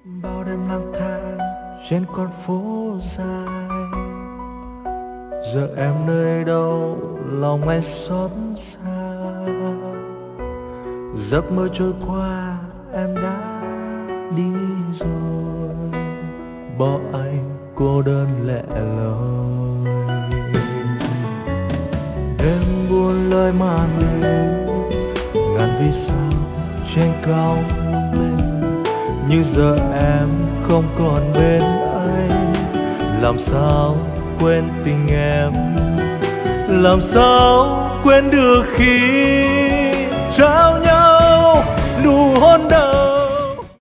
Bao đêm lang thang trên con phố dài, giờ em nơi đâu lòng anh xót xa. Giấc mơ trôi qua em đã đi rồi, bỏ anh cô đơn lẻ loi. Đêm buồn lời màn đêm, ngàn vì sao trên cao lung linh, nhưng giờ em không còn bên anh. Làm sao quên tình em, làm sao quên được khi trái